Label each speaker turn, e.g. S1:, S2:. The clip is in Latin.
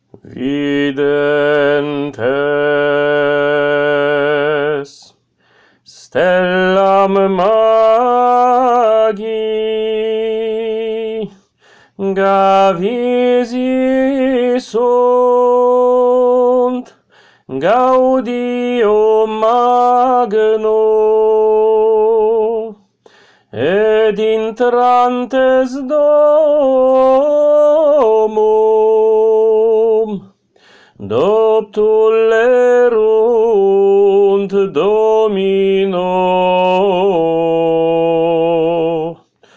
S1: Videntes stellam magi gavisi sunt gaudio magno ed intrantes domum Doptulerunt Domino aurum tus et mirra.